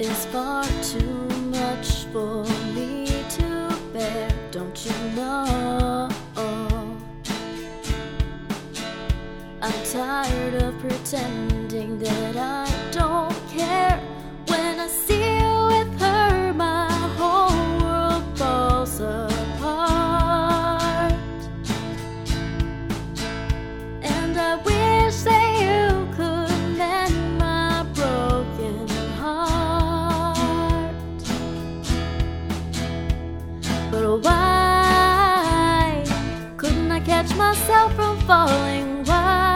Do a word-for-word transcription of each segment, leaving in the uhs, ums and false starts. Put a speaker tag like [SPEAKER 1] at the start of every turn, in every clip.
[SPEAKER 1] is far too much for me to bear, don't you know? I'm tired of pretending that I don't care. When I see you with her, my whole world falls apart. And I wish that you could mend my broken heart. But why couldn't I catch myself from falling? Why?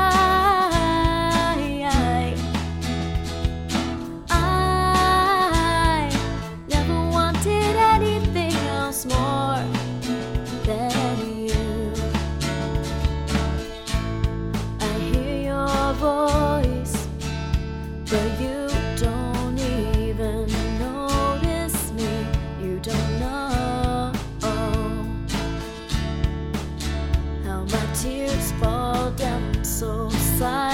[SPEAKER 1] I never wanted anything else more than you. I hear your voice, but you don't even notice me. You don't know how my tears fall down so silent.